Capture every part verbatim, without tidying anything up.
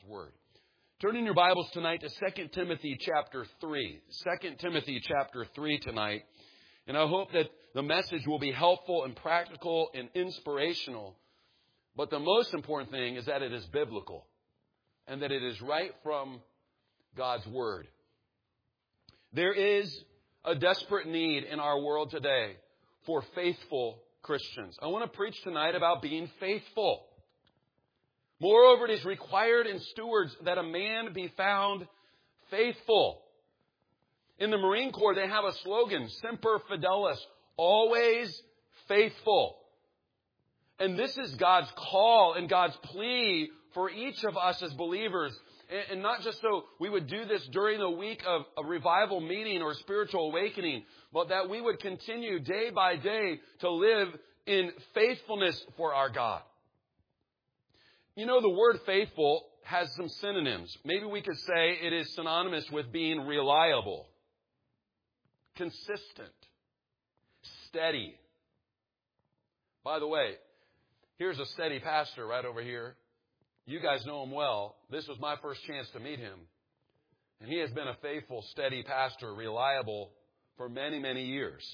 God's Word. Turn in your Bibles tonight to Second Timothy chapter three. Second Timothy chapter three tonight. And I hope that the message will be helpful and practical and inspirational. But the most important thing is that it is biblical and that it is right from God's Word. There is a desperate need in our world today for faithful Christians. I want to preach tonight about being faithful. Moreover, it is required in stewards that a man be found faithful. In the Marine Corps, they have a slogan, Semper Fidelis, always faithful. And this is God's call and God's plea for each of us as believers. And not just so we would do this during a week of a revival meeting or spiritual awakening, but that we would continue day by day to live in faithfulness for our God. You know, the word faithful has some synonyms. Maybe we could say it is synonymous with being reliable, consistent, steady. By the way, here's a steady pastor right over here. You guys know him well. This was my first chance to meet him. And he has been a faithful, steady pastor, reliable for many, many years.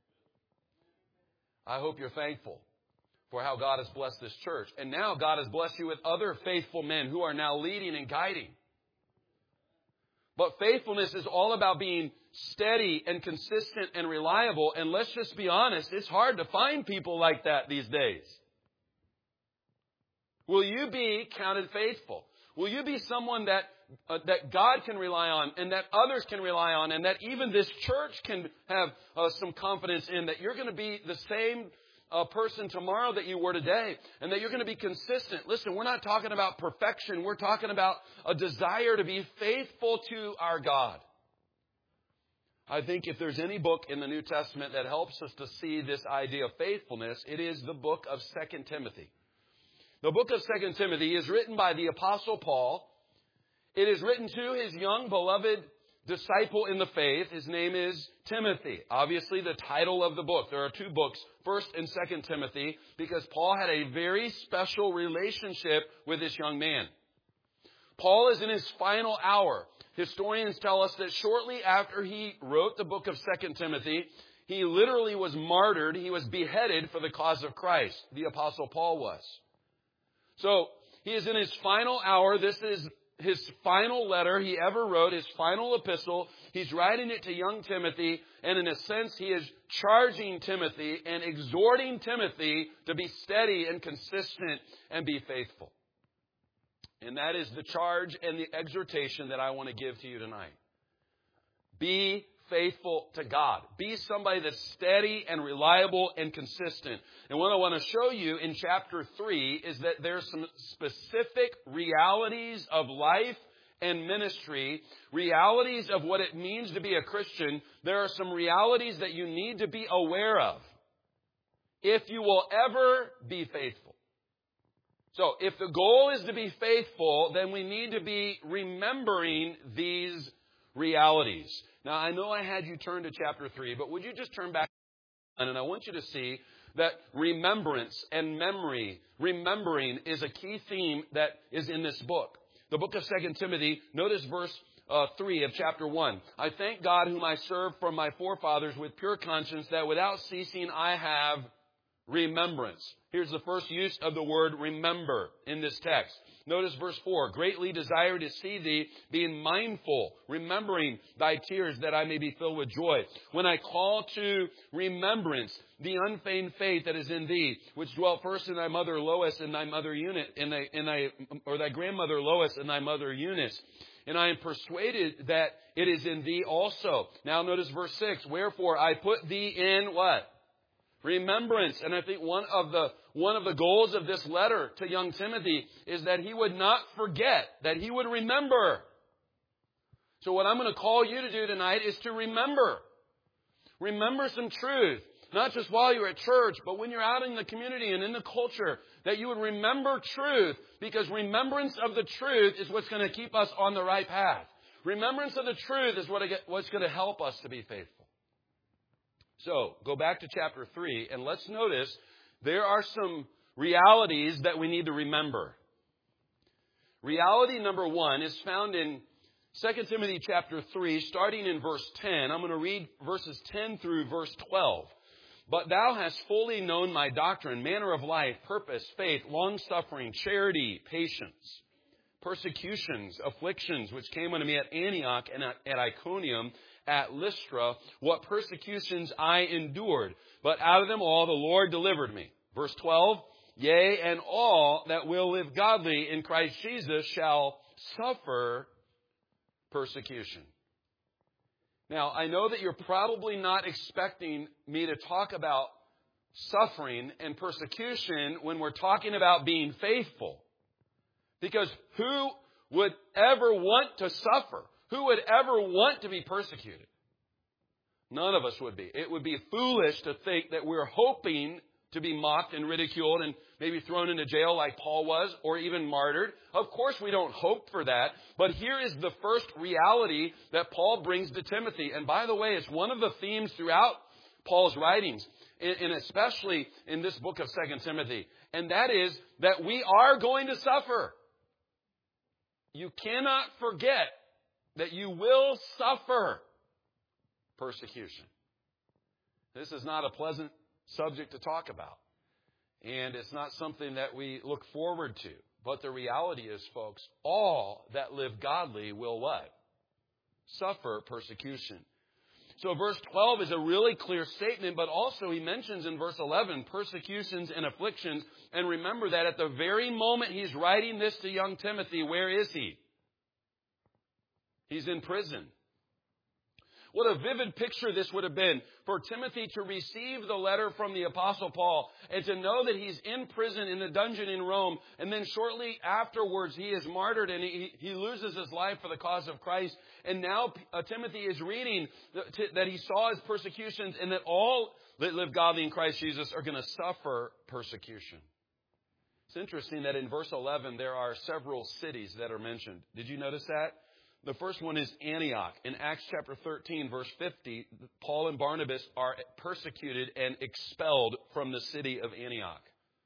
I hope you're thankful for how God has blessed this church. And now God has blessed you with other faithful men who are now leading and guiding. But faithfulness is all about being steady and consistent and reliable. And let's just be honest, it's hard to find people like that these days. Will you be counted faithful? Will you be someone that uh, that God can rely on and that others can rely on and that even this church can have uh, some confidence in, that you're going to be the same uh, person tomorrow that you were today, and that you're going to be consistent? Listen, we're not talking about perfection. We're talking about a desire to be faithful to our God. I think if there's any book in the New Testament that helps us to see this idea of faithfulness, it is the book of Second Timothy. The book of Second Timothy is written by the Apostle Paul. It is written to his young, beloved disciple in the faith. His name is Timothy. Obviously, the title of the book. There are two books, First and Second Timothy, because Paul had a very special relationship with this young man. Paul is in his final hour. Historians tell us that shortly after he wrote the book of Second Timothy, he literally was martyred. He was beheaded for the cause of Christ. The Apostle Paul was. So, he is in his final hour. This is his final letter he ever wrote, his final epistle. He's writing it to young Timothy, and in a sense, he is charging Timothy and exhorting Timothy to be steady and consistent and be faithful. And that is the charge and the exhortation that I want to give to you tonight. Be faithful to God. Be somebody that's steady and reliable and consistent. And what I want to show you in chapter three is that there's some specific realities of life and ministry, realities of what it means to be a Christian. There are some realities that you need to be aware of if you will ever be faithful. So if the goal is to be faithful, then we need to be remembering these realities. Now, I know I had you turn to chapter three, but would you just turn back? And I want you to see that remembrance and memory, remembering is a key theme that is in this book. The book of Second Timothy, notice verse uh, three of chapter one. I thank God whom I serve from my forefathers with pure conscience, that without ceasing I have remembrance. Here's the first use of the word remember in this text. Notice verse four. Greatly desire to see thee, being mindful, remembering thy tears, that I may be filled with joy. When I call to remembrance the unfeigned faith that is in thee, which dwelt first in thy mother Lois and thy mother Eunice, and thy, and thy, or thy grandmother Lois and thy mother Eunice. And I am persuaded that it is in thee also. Now notice verse six. Wherefore I put thee in what? Remembrance. And I think one of the one of the goals of this letter to young Timothy is that he would not forget, that he would remember. So what I'm going to call you to do tonight is to remember. Remember some truth. Not just while you're at church, but when you're out in the community and in the culture, that you would remember truth, because remembrance of the truth is what's going to keep us on the right path. Remembrance of the truth is what what's going to help us to be faithful. So, go back to chapter three, and let's notice there are some realities that we need to remember. Reality number one is found in Second Timothy chapter three, starting in verse ten. I'm going to read verses ten through verse twelve. But thou hast fully known my doctrine, manner of life, purpose, faith, long-suffering, charity, patience, persecutions, afflictions, which came unto me at Antioch and at Iconium, at Lystra, what persecutions I endured. But out of them all the Lord delivered me. Verse twelve, yea, and all that will live godly in Christ Jesus shall suffer persecution. Now, I know that you're probably not expecting me to talk about suffering and persecution when we're talking about being faithful. Because who would ever want to suffer? Who would ever want to be persecuted? None of us would be. It would be foolish to think that we're hoping to be mocked and ridiculed and maybe thrown into jail like Paul was, or even martyred. Of course, we don't hope for that. But here is the first reality that Paul brings to Timothy. And by the way, it's one of the themes throughout Paul's writings, and especially in this book of Second Timothy. And that is that we are going to suffer. You cannot forget that you will suffer persecution. This is not a pleasant subject to talk about. And it's not something that we look forward to. But the reality is, folks, all that live godly will what? Suffer persecution. So verse twelve is a really clear statement, but also he mentions in verse eleven persecutions and afflictions. And remember that at the very moment he's writing this to young Timothy, where is he? He's in prison. What a vivid picture this would have been for Timothy to receive the letter from the Apostle Paul and to know that he's in prison in the dungeon in Rome. And then shortly afterwards, he is martyred and he, he loses his life for the cause of Christ. And now uh, Timothy is reading that he saw his persecutions and that all that live godly in Christ Jesus are going to suffer persecution. It's interesting that in verse eleven, there are several cities that are mentioned. Did you notice that? The first one is Antioch. In Acts chapter thirteen, verse fifty, Paul and Barnabas are persecuted and expelled from the city of Antioch.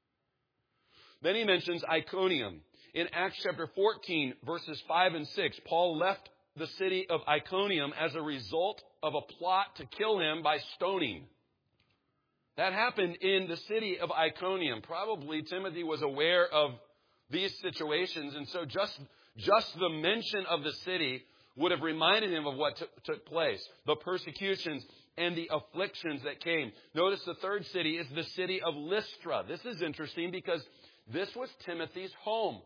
Then he mentions Iconium. In Acts chapter fourteen, verses five and six, Paul left the city of Iconium as a result of a plot to kill him by stoning. That happened in the city of Iconium. Probably Timothy was aware of these situations, and so just Just the mention of the city would have reminded him of what t- took place. The persecutions and the afflictions that came. Notice the third city is the city of Lystra. This is interesting because this was Timothy's home.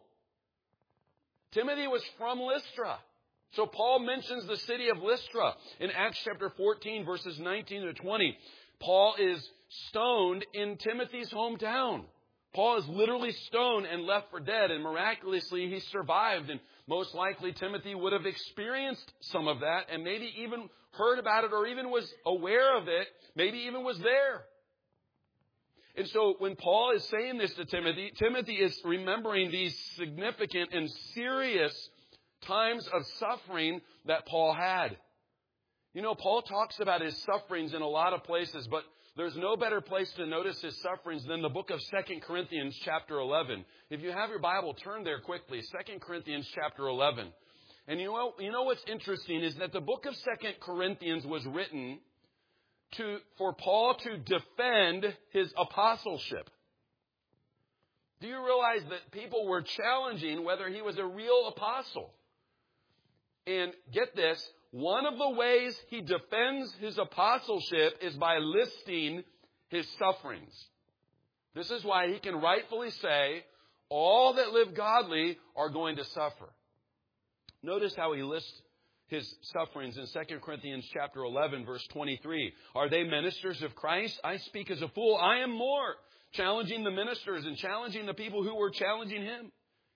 Timothy was from Lystra. So Paul mentions the city of Lystra. In Acts chapter fourteen, verses nineteen to twenty, Paul is stoned in Timothy's hometown. Paul is literally stoned and left for dead, and miraculously he survived. And most likely Timothy would have experienced some of that and maybe even heard about it or even was aware of it, maybe even was there. And so when Paul is saying this to Timothy, Timothy is remembering these significant and serious times of suffering that Paul had. You know, Paul talks about his sufferings in a lot of places, but there's no better place to notice his sufferings than the book of Second Corinthians chapter eleven. If you have your Bible, turn there quickly. Second Corinthians chapter eleven. And you know, you know what's interesting is that the book of Second Corinthians was written to for Paul to defend his apostleship. Do you realize that people were challenging whether he was a real apostle? And get this. One of the ways he defends his apostleship is by listing his sufferings. This is why he can rightfully say, all that live godly are going to suffer. Notice how he lists his sufferings in Second Corinthians chapter eleven, verse twenty-three. Are they ministers of Christ? I speak as a fool. I am more. Challenging the ministers and challenging the people who were challenging him.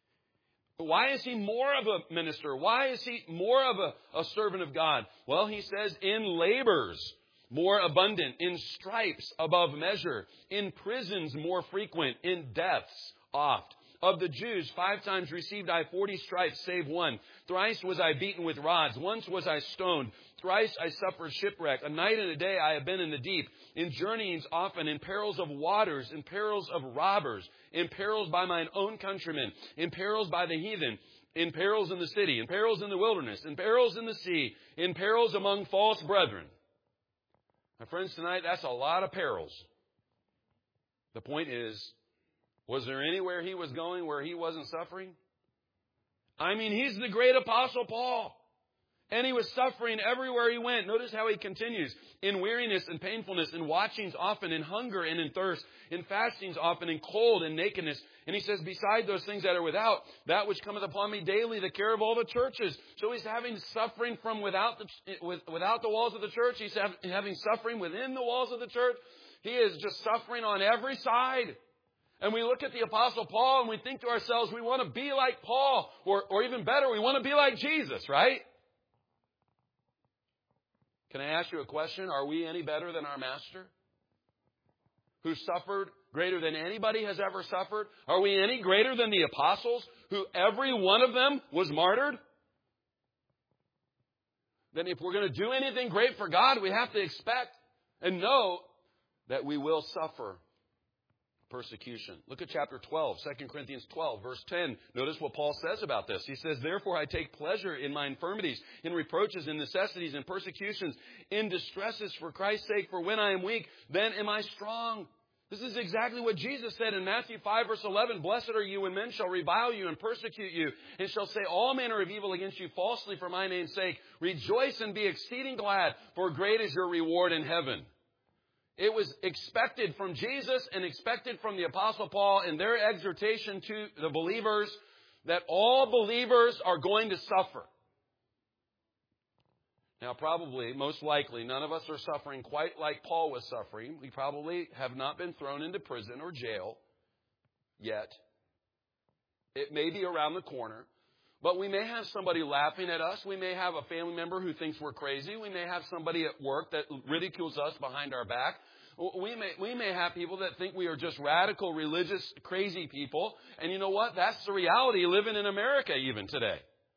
Why is he more of a minister? Why is he more of a, a servant of God? Well, he says, in labors more abundant, in stripes above measure, in prisons more frequent, in deaths oft. Of the Jews, five times received I forty stripes, save one. Thrice was I beaten with rods. Once was I stoned. Thrice I suffered shipwreck. A night and a day I have been in the deep. In journeyings often, in perils of waters, in perils of robbers, in perils by mine own countrymen, in perils by the heathen, in perils in the city, in perils in the wilderness, in perils in the sea, in perils among false brethren. My friends, tonight, that's a lot of perils. The point is, was there anywhere he was going where he wasn't suffering? I mean, he's the great Apostle Paul. And he was suffering everywhere he went. Notice how he continues. In weariness and painfulness, in watchings often, in hunger and in thirst, in fastings often, in cold and nakedness. And he says, beside those things that are without, that which cometh upon me daily, the care of all the churches. So he's having suffering from without the, without the walls of the church. He's having suffering within the walls of the church. He is just suffering on every side. And we look at the Apostle Paul and we think to ourselves, we want to be like Paul. Or, or even better, we want to be like Jesus, right? Can I ask you a question? Are we any better than our Master, who suffered greater than anybody has ever suffered? Are we any greater than the apostles, who every one of them was martyred? Then if we're going to do anything great for God, we have to expect and know that we will suffer persecution. Look at chapter twelve, Second Corinthians twelve, verse ten. Notice what Paul says about this. He says, therefore I take pleasure in my infirmities, in reproaches, in necessities, in persecutions, in distresses for Christ's sake. For when I am weak, then am I strong. This is exactly what Jesus said in Matthew five, verse eleven. Blessed are you when men shall revile you and persecute you, and shall say all manner of evil against you falsely for my name's sake. Rejoice and be exceeding glad, for great is your reward in heaven. It was expected from Jesus and expected from the Apostle Paul in their exhortation to the believers that all believers are going to suffer. Now, probably, most likely, none of us are suffering quite like Paul was suffering. We probably have not been thrown into prison or jail yet. It may be around the corner. But we may have somebody laughing at us. We may have a family member who thinks we're crazy. We may have somebody at work that ridicules us behind our back. We may, we may have people that think we are just radical, religious, crazy people. And you know what? That's the reality living in America even today.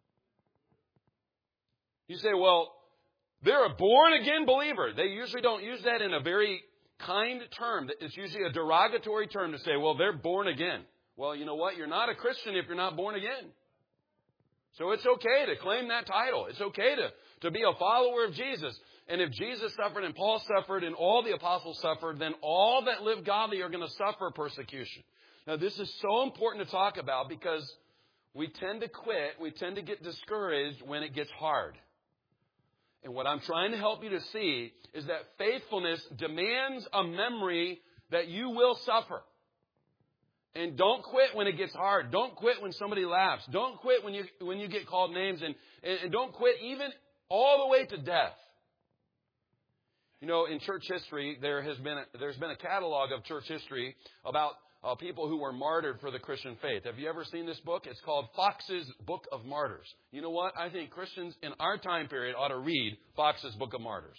You say, well, they're a born-again believer. They usually don't use that in a very kind term. It's usually a derogatory term to say, well, they're born again. Well, you know what? You're not a Christian if you're not born again. So it's okay to claim that title. It's okay to, to be a follower of Jesus. And if Jesus suffered and Paul suffered and all the apostles suffered, then all that live godly are going to suffer persecution. Now, this is so important to talk about because we tend to quit, we tend to get discouraged when it gets hard. And what I'm trying to help you to see is that faithfulness demands a memory that you will suffer. And don't quit when it gets hard. Don't quit when somebody laughs. Don't quit when you when you get called names. And, and, and don't quit even all the way to death. You know, in church history, there has been a, there's been a catalog of church history about uh, people who were martyred for the Christian faith. Have you ever seen this book? It's called Fox's Book of Martyrs. You know what? I think Christians in our time period ought to read Fox's Book of Martyrs.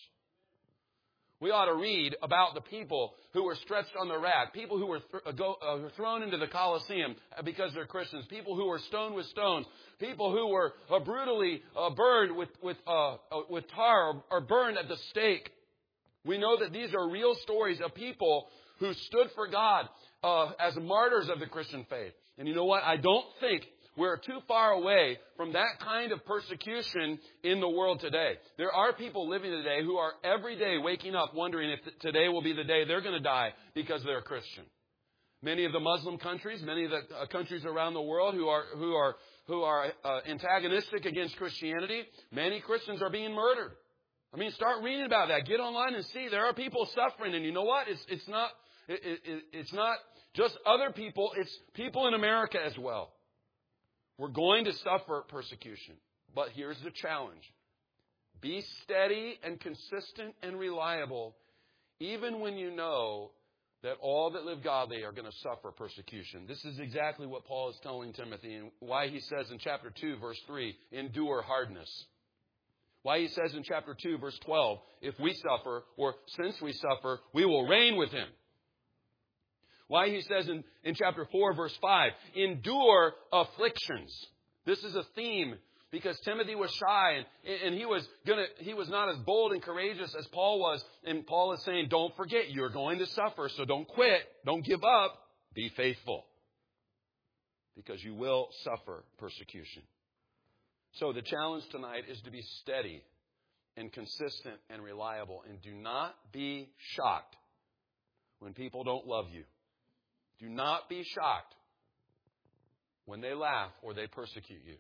We ought to read about the people who were stretched on the rack, people who were th- go, uh, thrown into the Colosseum because they're Christians, people who were stoned with stones, people who were uh, brutally uh, burned with with, uh, uh, with tar or, or burned at the stake. We know that these are real stories of people who stood for God uh, as martyrs of the Christian faith. And you know what? I don't think we're too far away from that kind of persecution in the world today. There are people living today who are every day waking up wondering if today will be the day they're going to die because they're a Christian. Many of the Muslim countries, many of the uh, countries around the world who are who are who are uh, antagonistic against Christianity, many Christians are being murdered. I mean, start reading about that. Get online and see there are people suffering, and you know what? It's it's not it, it, it's not just other people. It's people in America as well. We're going to suffer persecution, but here's the challenge: be steady and consistent and reliable, even when you know that all that live godly are going to suffer persecution. This is exactly what Paul is telling Timothy, and why he says in chapter two, verse three, endure hardness. Why he says in chapter two, verse twelve, if we suffer, or since we suffer, we will reign with him. Why he says in, in chapter four, verse five, endure afflictions. This is a theme because Timothy was shy and, and he was gonna he was not as bold and courageous as Paul was. And Paul is saying, don't forget, you're going to suffer, so don't quit, don't give up, be faithful. Because you will suffer persecution. So the challenge tonight is to be steady and consistent and reliable. And do not be shocked when people don't love you. Do not be shocked when they laugh or they persecute you.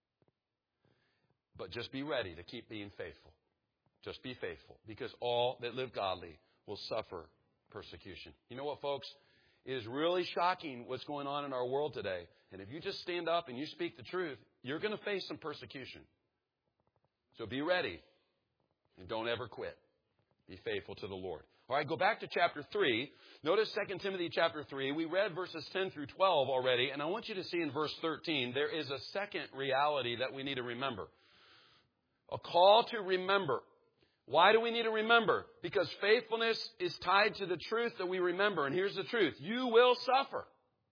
But just be ready to keep being faithful. Just be faithful. Because all that live godly will suffer persecution. You know what, folks? It is really shocking what's going on in our world today. And if you just stand up and you speak the truth, you're going to face some persecution. So be ready. And don't ever quit. Be faithful to the Lord. All right, go back to chapter three. Notice Second Timothy chapter three. We read verses ten through twelve already. And I want you to see in verse thirteen, there is a second reality that we need to remember. A call to remember. Why do we need to remember? Because faithfulness is tied to the truth that we remember. And here's the truth. You will suffer.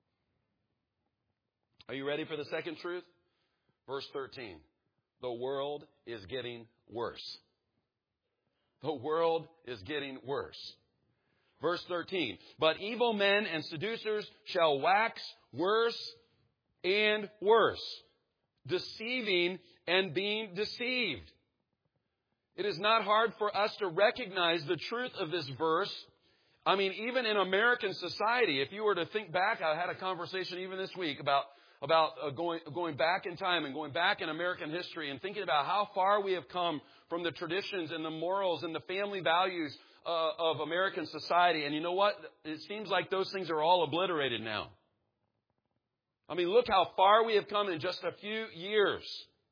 Are you ready for the second truth? Verse thirteen. The world is getting worse. The world is getting worse. Verse thirteen. But evil men and seducers shall wax worse and worse, deceiving and being deceived. It is not hard for us to recognize the truth of this verse. I mean, even in American society, if you were to think back, I had a conversation even this week about about uh, going going back in time and going back in American history and thinking about how far we have come from the traditions and the morals and the family values uh, of American society. And you know what? It seems like those things are all obliterated now. I mean, look how far we have come in just a few years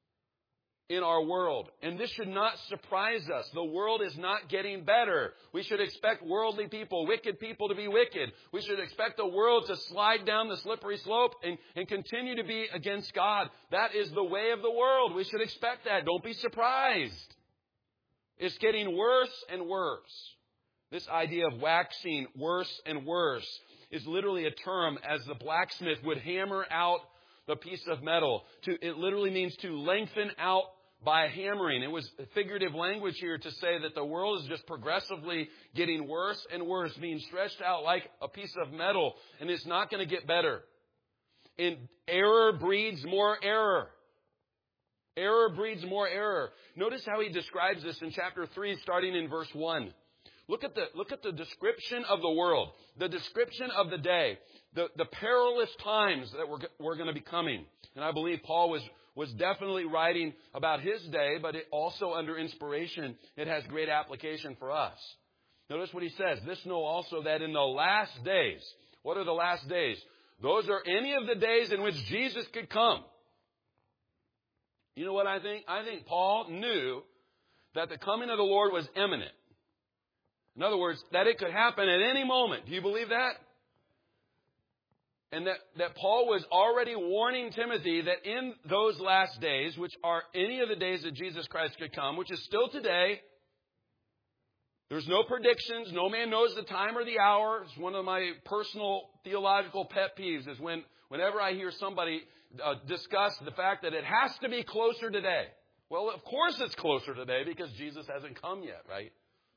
in our world. And this should not surprise us. The world is not getting better. We should expect worldly people, wicked people to be wicked. We should expect the world to slide down the slippery slope and, and continue to be against God. That is the way of the world. We should expect that. Don't be surprised. It's getting worse and worse. This idea of waxing worse and worse is literally a term as the blacksmith would hammer out the piece of metal. To, it literally means to lengthen out by hammering. It was figurative language here to say that the world is just progressively getting worse and worse, being stretched out like a piece of metal, and it's not going to get better. And error breeds more error. Error breeds more error. Notice how he describes this in chapter three, starting in verse one. Look at the, look at the description of the world, the description of the day, the, the perilous times that were, were going to be coming. And I believe Paul was, was definitely writing about his day, but it also under inspiration, it has great application for us. Notice what he says. This know also that in the last days, what are the last days? Those are any of the days in which Jesus could come. You know what I think? I think Paul knew that the coming of the Lord was imminent. In other words, that it could happen at any moment. Do you believe that? And that, that Paul was already warning Timothy that in those last days, which are any of the days that Jesus Christ could come, which is still today, there's no predictions. No man knows the time or the hour. It's one of my personal theological pet peeves is when, whenever I hear somebody uh, discuss the fact that it has to be closer today. Well, of course it's closer today because Jesus hasn't come yet, right?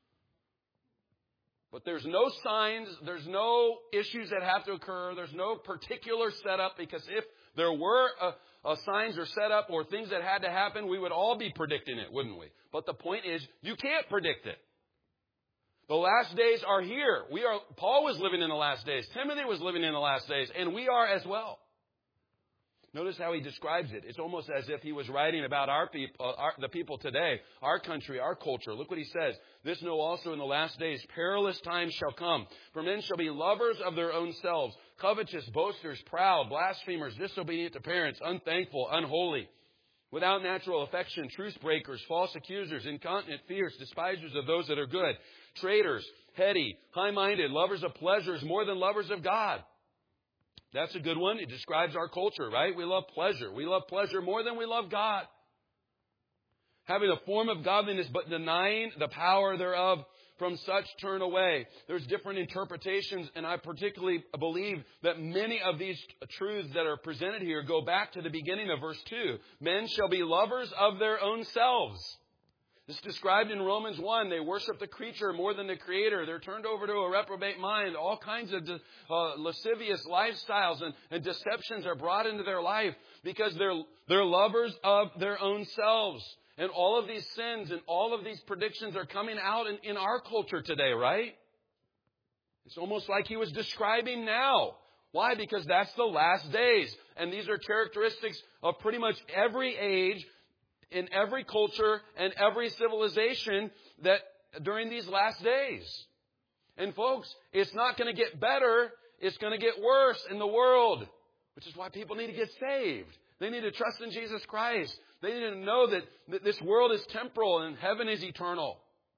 But there's no signs, there's no issues that have to occur, there's no particular setup, because if there were a, a signs or setup or things that had to happen, we would all be predicting it, wouldn't we? But the point is, you can't predict it. The last days are here. We are. Paul was living in the last days. Timothy was living in the last days, and we are as well. Notice how he describes it. It's almost as if he was writing about our people, uh, our, the people today, our country, our culture. Look what he says. This know also in the last days, perilous times shall come. For men shall be lovers of their own selves, covetous, boasters, proud, blasphemers, disobedient to parents, unthankful, unholy, without natural affection, truce breakers, false accusers, incontinent, fierce, despisers of those that are good, traitors, heady, high-minded, lovers of pleasures more than lovers of God. That's a good one. It describes our culture, right? We love pleasure. We love pleasure more than we love God. Having a form of godliness, but denying the power thereof, from such turn away. There's different interpretations, and I particularly believe that many of these truths that are presented here go back to the beginning of verse two. Men shall be lovers of their own selves. It's described in Romans one. They worship the creature more than the Creator. They're turned over to a reprobate mind. All kinds of uh, lascivious lifestyles and, and deceptions are brought into their life because they're, they're lovers of their own selves. And all of these sins and all of these predictions are coming out in, in our culture today, right? It's almost like he was describing now. Why? Because that's the last days. And these are characteristics of pretty much every age, in every culture and every civilization that during these last days. And folks, it's not going to get better. It's going to get worse in the world, which is why people need to get saved. They need to trust in Jesus Christ. They need to know that, that this world is temporal and heaven is eternal.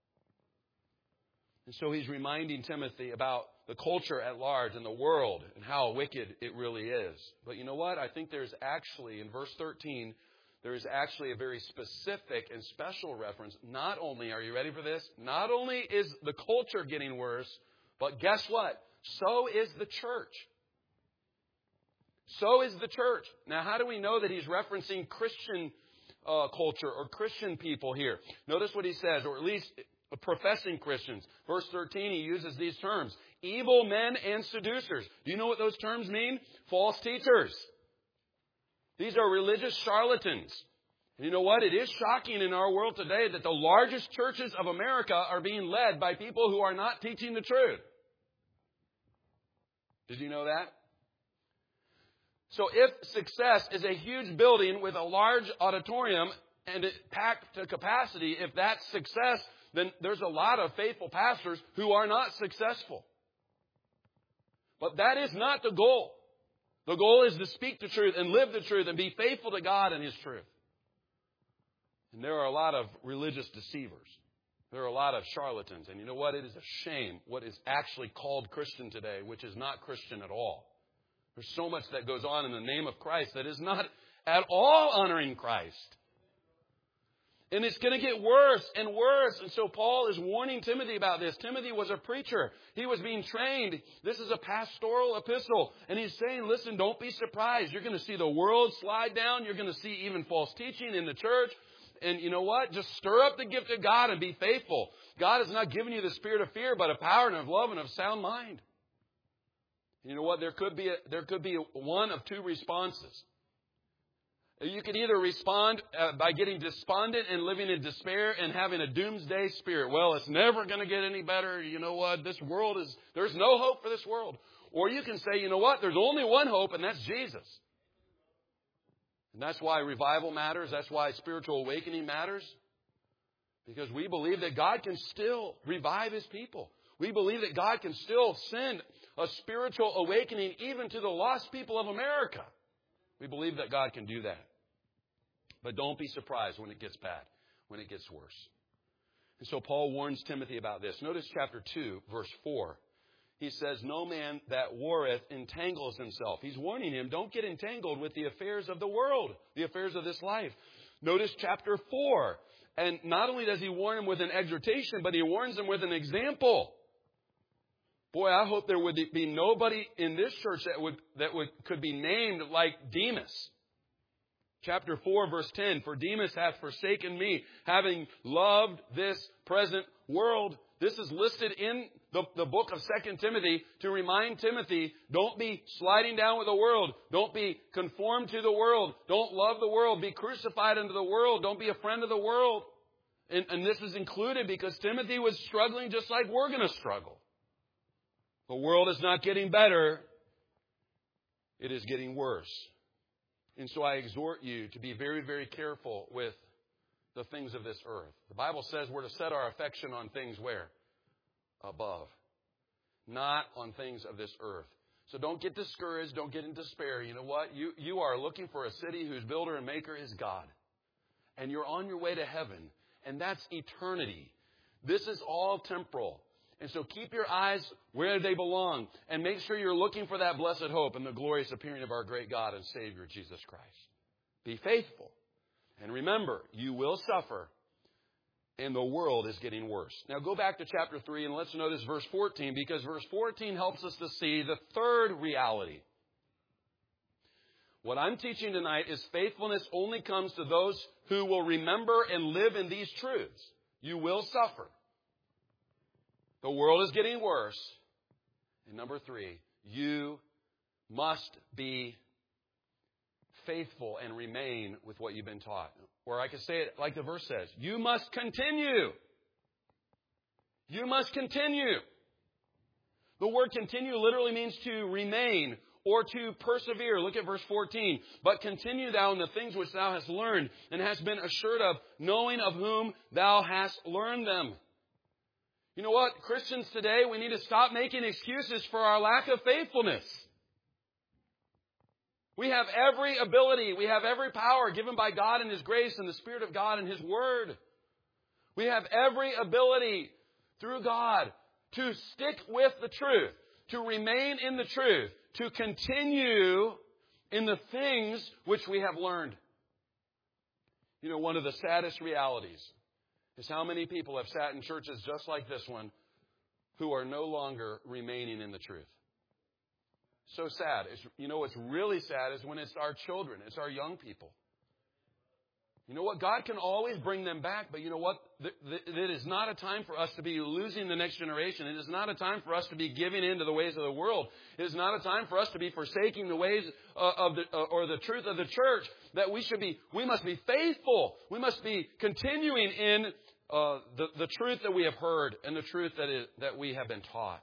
And so he's reminding Timothy about the culture at large and the world and how wicked it really is. But you know what? I think there's actually, in verse thirteen, there is actually a very specific and special reference. Not only, are you ready for this? Not only is the culture getting worse, but guess what? So is the church. So is the church. Now, how do we know that he's referencing Christian uh, culture or Christian people here? Notice what he says, or at least professing Christians. Verse thirteen, he uses these terms. Evil men and seducers. Do you know what those terms mean? False teachers. These are religious charlatans. And you know what? It is shocking in our world today that the largest churches of America are being led by people who are not teaching the truth. Did you know that? So if success is a huge building with a large auditorium and it packed to capacity, if that's success, then there's a lot of faithful pastors who are not successful. But that is not the goal. The goal is to speak the truth and live the truth and be faithful to God and His truth. And there are a lot of religious deceivers. There are a lot of charlatans. And you know what? It is a shame what is actually called Christian today, which is not Christian at all. There's so much that goes on in the name of Christ that is not at all honoring Christ. And it's going to get worse and worse. And so Paul is warning Timothy about this. Timothy was a preacher. He was being trained. This is a pastoral epistle. And he's saying, listen, don't be surprised. You're going to see the world slide down. You're going to see even false teaching in the church. And you know what? Just stir up the gift of God and be faithful. God has not given you the spirit of fear, but of power and of love and of sound mind. And you know what? There could be a, there could be one of two responses. You can either respond uh, by getting despondent and living in despair and having a doomsday spirit. Well, it's never going to get any better. You know what? This world is, there's no hope for this world. Or you can say, you know what? There's only one hope, and that's Jesus. And that's why revival matters. That's why spiritual awakening matters. Because we believe that God can still revive His people. We believe that God can still send a spiritual awakening even to the lost people of America. We believe that God can do that. But don't be surprised when it gets bad, when it gets worse. And so Paul warns Timothy about this. Notice chapter two, verse four. He says, no man that warreth entangles himself. He's warning him, don't get entangled with the affairs of the world, the affairs of this life. Notice chapter four. And not only does he warn him with an exhortation, but he warns him with an example. Boy, I hope there would be nobody in this church that would that would could be named like Demas. Chapter four, verse ten, for Demas hath forsaken me, having loved this present world. This is listed in the, the book of Second Timothy to remind Timothy, don't be sliding down with the world. Don't be conformed to the world. Don't love the world. Be crucified unto the world. Don't be a friend of the world. And, and this is included because Timothy was struggling just like we're going to struggle. The world is not getting better. It is getting worse. And so I exhort you to be very, very careful with the things of this earth. The Bible says we're to set our affection on things where? Above. Not on things of this earth. So don't get discouraged. Don't get in despair. You know what? You, you are looking for a city whose builder and maker is God. And you're on your way to heaven. And that's eternity. This is all temporal. And so keep your eyes where they belong and make sure you're looking for that blessed hope and the glorious appearing of our great God and Savior, Jesus Christ. Be faithful. And remember, you will suffer and the world is getting worse. Now go back to chapter three and let's notice verse fourteen because verse fourteen helps us to see the third reality. What I'm teaching tonight is faithfulness only comes to those who will remember and live in these truths. You will suffer. The world is getting worse. And number three, you must be faithful and remain with what you've been taught. Or I could say it like the verse says, you must continue. You must continue. The word continue literally means to remain or to persevere. Look at verse fourteen. But continue thou in the things which thou hast learned and hast been assured of, knowing of whom thou hast learned them. You know what? Christians today, we need to stop making excuses for our lack of faithfulness. We have every ability, we have every power given by God and His grace and the Spirit of God and His Word. We have every ability through God to stick with the truth, to remain in the truth, to continue in the things which we have learned. You know, one of the saddest realities is how many people have sat in churches just like this one who are no longer remaining in the truth. So sad. It's, you know what's really sad is when it's our children, it's our young people. You know what? God can always bring them back, but you know what? It is not a time for us to be losing the next generation. It is not a time for us to be giving in to the ways of the world. It is not a time for us to be forsaking the ways of the, or the truth of the church. That we should be, we must be faithful. We must be continuing in uh, the, the truth that we have heard and the truth that is, that we have been taught.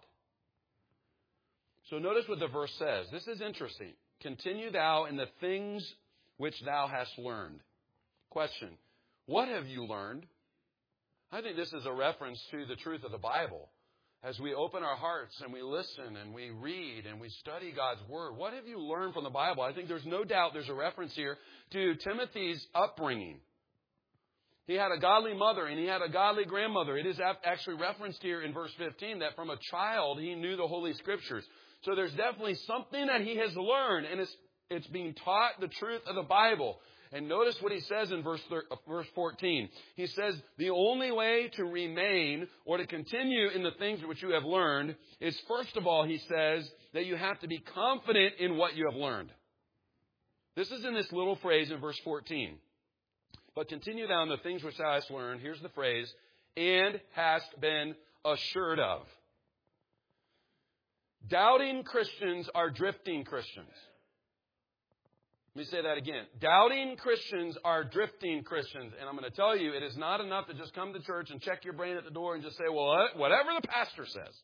So notice what the verse says. This is interesting. Continue thou in the things which thou hast learned. Question, what have you learned? I think this is a reference to the truth of the Bible. As we open our hearts and we listen and we read and we study God's Word, what have you learned from the Bible? I think there's no doubt there's a reference here to Timothy's upbringing. He had a godly mother and he had a godly grandmother. It is actually referenced here in verse fifteen that from a child he knew the Holy Scriptures. So there's definitely something that he has learned, and it's, it's being taught the truth of the Bible. And notice what he says in verse verse fourteen. He says, the only way to remain or to continue in the things which you have learned is, first of all, he says, that you have to be confident in what you have learned. This is in this little phrase in verse fourteen. But continue thou in the things which thou hast learned. Here's the phrase, and hast been assured of. Doubting Christians are drifting Christians. Let me say that again. Doubting Christians are drifting Christians. And I'm going to tell you, it is not enough to just come to church and check your brain at the door and just say, well, whatever the pastor says.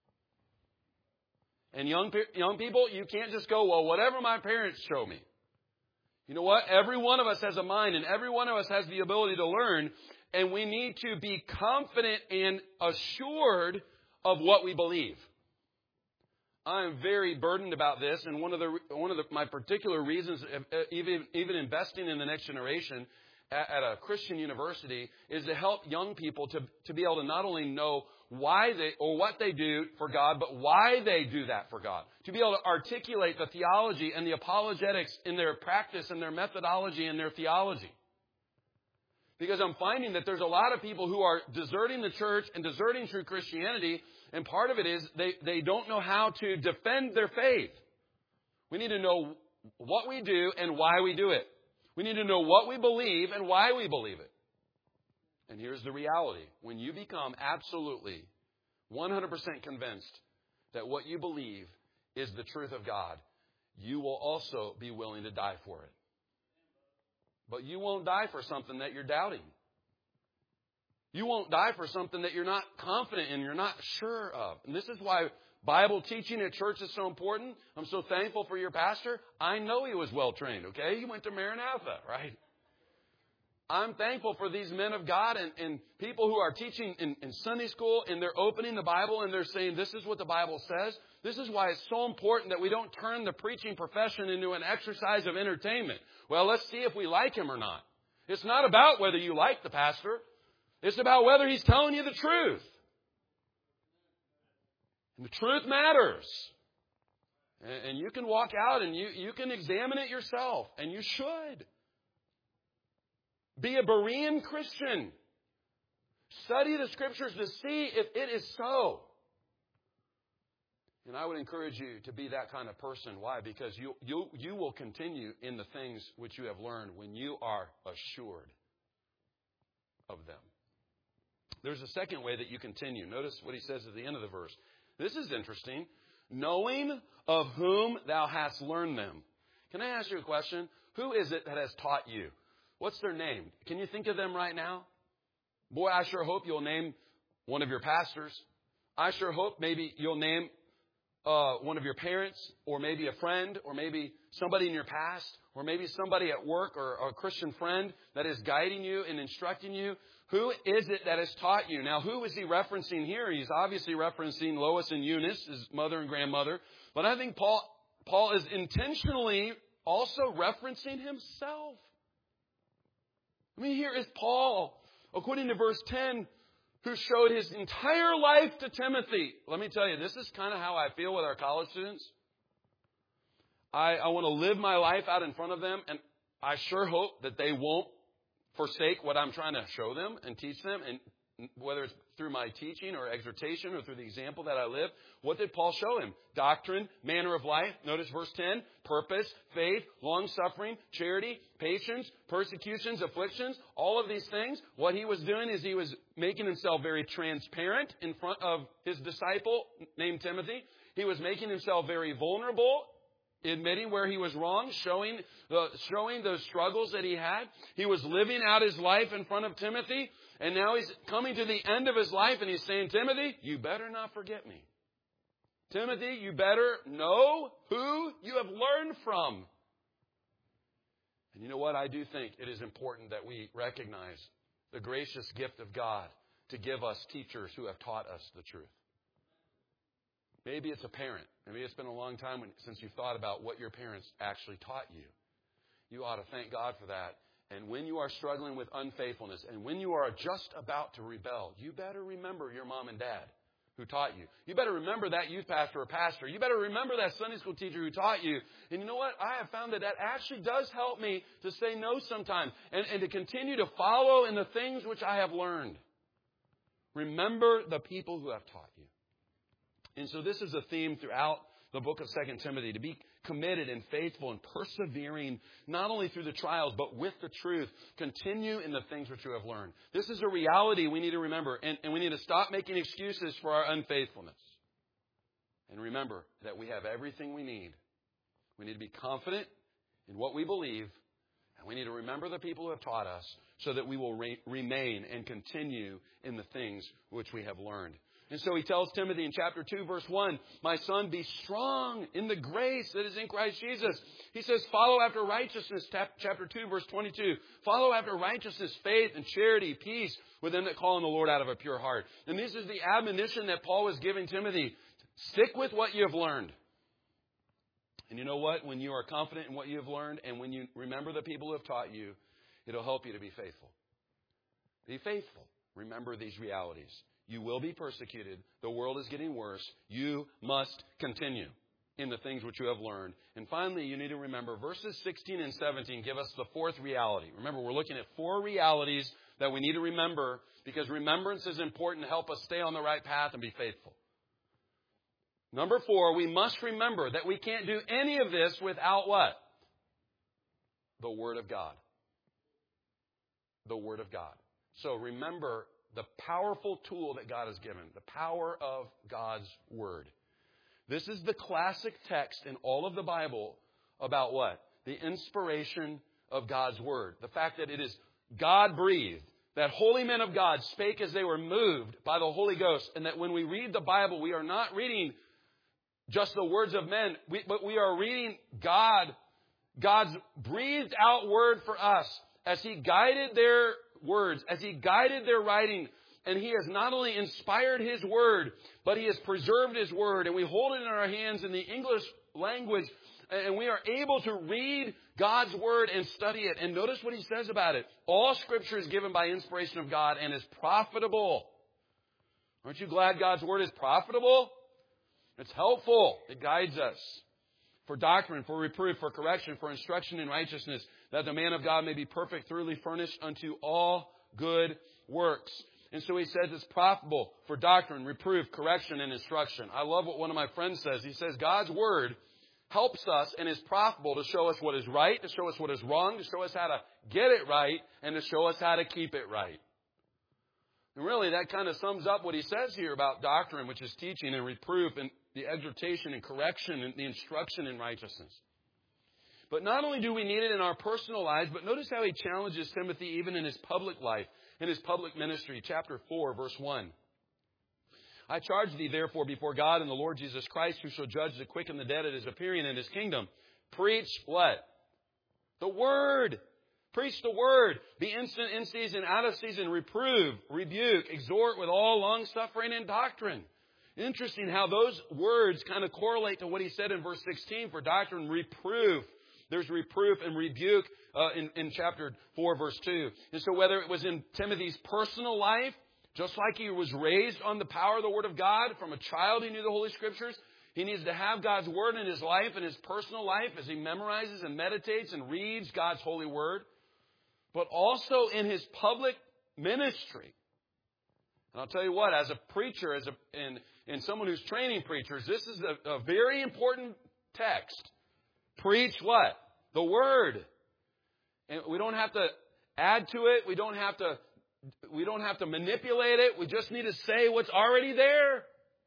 And young, young people, you can't just go, well, whatever my parents show me. You know what? Every one of us has a mind and every one of us has the ability to learn. And we need to be confident and assured of what we believe. I'm very burdened about this, and one of the one of the, my particular reasons, even even investing in the next generation at, at a Christian university, is to help young people to to be able to not only know why they or what they do for God, but why they do that for God. To be able to articulate the theology and the apologetics in their practice and their methodology and their theology. Because I'm finding that there's a lot of people who are deserting the church and deserting true Christianity. And part of it is they, they don't know how to defend their faith. We need to know what we do and why we do it. We need to know what we believe and why we believe it. And here's the reality. When you become absolutely one hundred percent convinced that what you believe is the truth of God, you will also be willing to die for it. But you won't die for something that you're doubting. You won't die for something that you're not confident in, you're not sure of. And this is why Bible teaching at church is so important. I'm so thankful for your pastor. I know he was well trained, okay? He went to Maranatha, right? I'm thankful for these men of God and, and people who are teaching in, in Sunday school, and they're opening the Bible and they're saying, this is what the Bible says. This is why it's so important that we don't turn the preaching profession into an exercise of entertainment. Well, let's see if we like him or not. It's not about whether you like the pastor. It's about whether he's telling you the truth. And the truth matters. And, and you can walk out and you, you can examine it yourself. And you should. Be a Berean Christian. Study the Scriptures to see if it is so. And I would encourage you to be that kind of person. Why? Because you, you, you will continue in the things which you have learned when you are assured of them. there's a second way that you continue. Notice what he says at the end of the verse. This is interesting. Knowing of whom thou hast learned them. Can I ask you a question? Who is it that has taught you? What's their name? Can you think of them right now? Boy, I sure hope you'll name one of your pastors. I sure hope maybe you'll name uh, one of your parents, or maybe a friend, or maybe somebody in your past, or maybe somebody at work, or, or a Christian friend that is guiding you and instructing you. Who is it that has taught you? Now, who is he referencing here? He's obviously referencing Lois and Eunice, his mother and grandmother. But I think Paul, Paul is intentionally also referencing himself. I mean, here is Paul, according to verse ten, who showed his entire life to Timothy. Let me tell you, this is kind of how I feel with our college students. I, I want to live my life out in front of them, and I sure hope that they won't forsake what I'm trying to show them and teach them, and whether it's through my teaching or exhortation or through the example that I live. What did Paul show him? Doctrine, manner of life. Notice verse ten. Purpose, faith, long-suffering, charity, patience, persecutions, afflictions, all of these things. What he was doing is he was making himself very transparent in front of his disciple named Timothy. He was making himself very vulnerable, admitting where he was wrong, showing the, showing those struggles that he had. He was living out his life in front of Timothy. And now he's coming to the end of his life and he's saying, Timothy, you better not forget me. Timothy, you better know who you have learned from. And you know what? I do think it is important that we recognize the gracious gift of God to give us teachers who have taught us the truth. Maybe it's a parent. Maybe it's been a long time when, since you've thought about what your parents actually taught you. You ought to thank God for that. And when you are struggling with unfaithfulness, and when you are just about to rebel, you better remember your mom and dad who taught you. You better remember that youth pastor or pastor. You better remember that Sunday school teacher who taught you. And you know what? I have found that that actually does help me to say no sometimes and, and to continue to follow in the things which I have learned. Remember the people who have taught you. And so this is a theme throughout the book of Second Timothy, to be committed and faithful and persevering, not only through the trials, but with the truth. Continue in the things which you have learned. This is a reality we need to remember, and, and we need to stop making excuses for our unfaithfulness. And remember that we have everything we need. We need to be confident in what we believe, and we need to remember the people who have taught us so that we will re- remain and continue in the things which we have learned. And so he tells Timothy in chapter two, verse one, my son, be strong in the grace that is in Christ Jesus. He says, follow after righteousness, chapter two, verse twenty-two. Follow after righteousness, faith, and charity, peace with them that call on the Lord out of a pure heart. And this is the admonition that Paul was giving Timothy. Stick with what you have learned. And you know what? When you are confident in what you have learned, and when you remember the people who have taught you, it'll help you to be faithful. Be faithful. Remember these realities. You will be persecuted. The world is getting worse. You must continue in the things which you have learned. And finally, you need to remember verses sixteen and seventeen give us the fourth reality. Remember, we're looking at four realities that we need to remember because remembrance is important to help us stay on the right path and be faithful. Number four, we must remember that we can't do any of this without what? The Word of God. The Word of God. So remember the powerful tool that God has given, the power of God's Word. This is the classic text in all of the Bible about what? The inspiration of God's Word. The fact that it is God-breathed, that holy men of God spake as they were moved by the Holy Ghost, and that when we read the Bible, we are not reading just the words of men, we, but we are reading God, God's breathed out Word for us as He guided their words, as He guided their writing, and He has not only inspired His Word, but He has preserved His Word, and we hold it in our hands in the English language, and we are able to read God's Word and study it. And notice what He says about it. All Scripture is given by inspiration of God and is profitable. Aren't you glad God's Word is profitable? It's helpful. It guides us. For doctrine, for reproof, for correction, for instruction in righteousness, that the man of God may be perfect, thoroughly furnished unto all good works. And so he says it's profitable for doctrine, reproof, correction, and instruction. I love what one of my friends says. He says God's Word helps us and is profitable to show us what is right, to show us what is wrong, to show us how to get it right, and to show us how to keep it right. And really, that kind of sums up what he says here about doctrine, which is teaching and reproof and the exhortation and correction and the instruction in righteousness. But not only do we need it in our personal lives, but notice how he challenges Timothy even in his public life, in his public ministry. Chapter four, verse one. I charge thee therefore before God and the Lord Jesus Christ, who shall judge the quick and the dead at his appearing in his kingdom. Preach what? The word. Preach the word. Be instant in season, out of season. Reprove, rebuke, exhort with all long suffering and doctrine. Interesting how those words kind of correlate to what he said in verse sixteen for doctrine, reproof. There's reproof and rebuke uh, in, in chapter four, verse two. And so whether it was in Timothy's personal life, just like he was raised on the power of the Word of God, from a child he knew the Holy Scriptures, he needs to have God's Word in his life, in his personal life, as he memorizes and meditates and reads God's holy Word, but also in his public ministry. And I'll tell you what, as a preacher, as a, and, and someone who's training preachers, this is a, a very important text. Preach what? The Word. And we don't have to add to it. We don't have to, we don't have to manipulate it. We just need to say what's already there.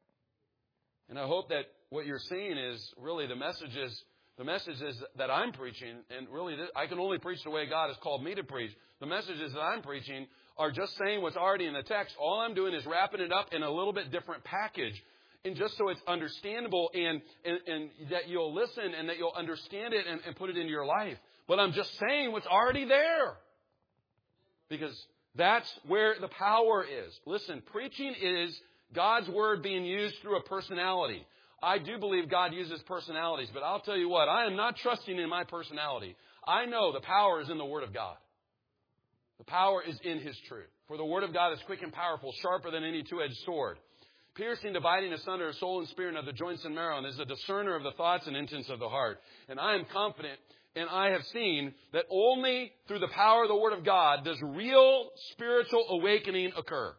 And I hope that what you're seeing is really the messages, the messages that I'm preaching, and really this, I can only preach the way God has called me to preach. The messages that I'm preaching are just saying what's already in the text. All I'm doing is wrapping it up in a little bit different package. And just so it's understandable and, and, and that you'll listen and that you'll understand it and, and put it into your life. But I'm just saying what's already there. Because that's where the power is. Listen, preaching is God's Word being used through a personality. I do believe God uses personalities, but I'll tell you what, I am not trusting in my personality. I know the power is in the Word of God. The power is in His truth. For the Word of God is quick and powerful, sharper than any two-edged sword, piercing, dividing asunder of soul and spirit and of the joints and marrow, and is a discerner of the thoughts and intents of the heart. And I am confident, and I have seen, that only through the power of the Word of God does real spiritual awakening occur.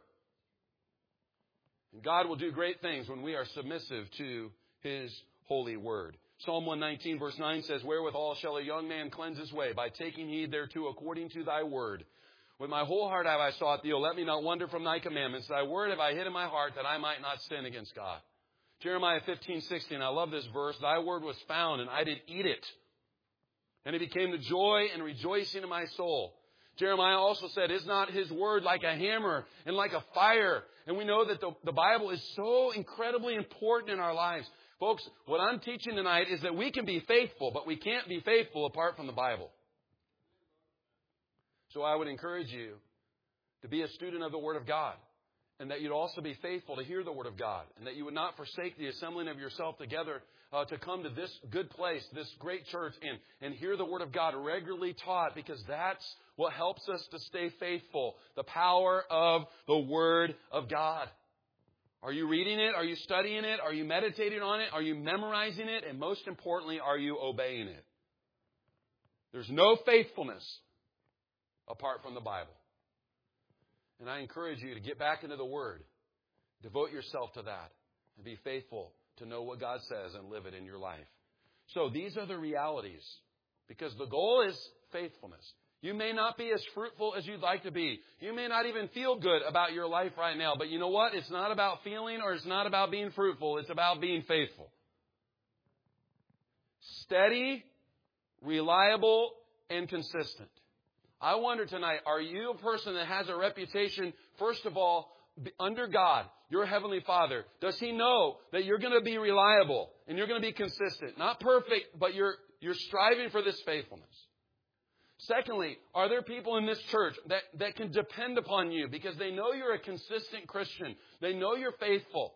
And God will do great things when we are submissive to His holy Word. Psalm one nineteen verse nine says, Wherewithal shall a young man cleanse his way? By taking heed thereto according to thy word. With my whole heart have I sought thee, O let me not wander from thy commandments. Thy word have I hid in my heart, that I might not sin against God. Jeremiah fifteen sixteen, I love this verse. Thy word was found, and I did eat it. And it became the joy and rejoicing of my soul. Jeremiah also said, Is not his word like a hammer and like a fire? And we know that the, the Bible is so incredibly important in our lives. Folks, what I'm teaching tonight is that we can be faithful, but we can't be faithful apart from the Bible. So I would encourage you to be a student of the Word of God, and that you'd also be faithful to hear the Word of God, and that you would not forsake the assembling of yourself together uh, to come to this good place, this great church, and, and hear the Word of God regularly taught, because that's what helps us to stay faithful, the power of the Word of God. Are you reading it? Are you studying it? Are you meditating on it? Are you memorizing it? And most importantly, are you obeying it? There's no faithfulness apart from the Bible. And I encourage you to get back into the Word. Devote yourself to that. And be faithful to know what God says and live it in your life. So these are the realities. Because the goal is faithfulness. You may not be as fruitful as you'd like to be. You may not even feel good about your life right now. But you know what? It's not about feeling, or it's not about being fruitful. It's about being faithful. Steady, reliable, and consistent. I wonder tonight, are you a person that has a reputation, first of all, under God, your Heavenly Father? Does He know that you're going to be reliable and you're going to be consistent? Not perfect, but you're, you're striving for this faithfulness. Secondly, are there people in this church that, that can depend upon you because they know you're a consistent Christian? They know you're faithful.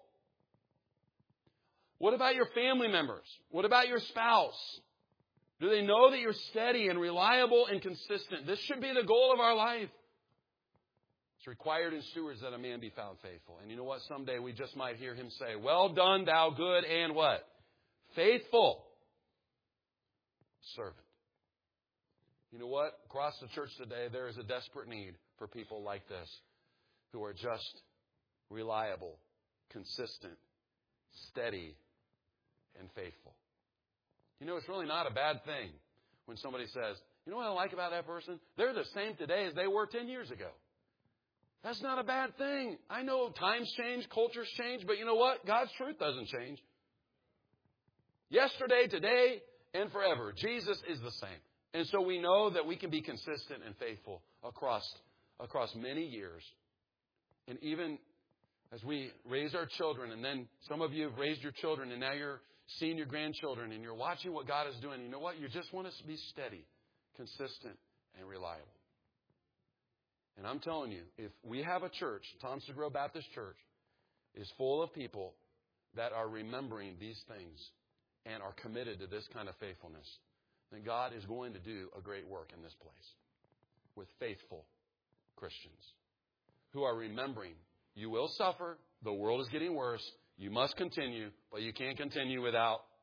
What about your family members? What about your spouse? Do they know that you're steady and reliable and consistent? This should be the goal of our life. It's required in stewards that a man be found faithful. And you know what? Someday we just might hear Him say, Well done, thou good and what? Faithful servant. You know what? Across the church today, there is a desperate need for people like this who are just reliable, consistent, steady, and faithful. You know, it's really not a bad thing when somebody says, you know what I like about that person? They're the same today as they were ten years ago. That's not a bad thing. I know times change, cultures change, but you know what? God's truth doesn't change. Yesterday, today, and forever. Jesus is the same. And so we know that we can be consistent and faithful across, across many years. And even as we raise our children, and then some of you have raised your children, and now you're seeing your grandchildren, and you're watching what God is doing. You know what? You just want us to be steady, consistent, and reliable. And I'm telling you, if we have a church, Tom Segura Baptist Church, is full of people that are remembering these things and are committed to this kind of faithfulness, then God is going to do a great work in this place with faithful Christians who are remembering you will suffer, the world is getting worse, you must continue, but you can't continue without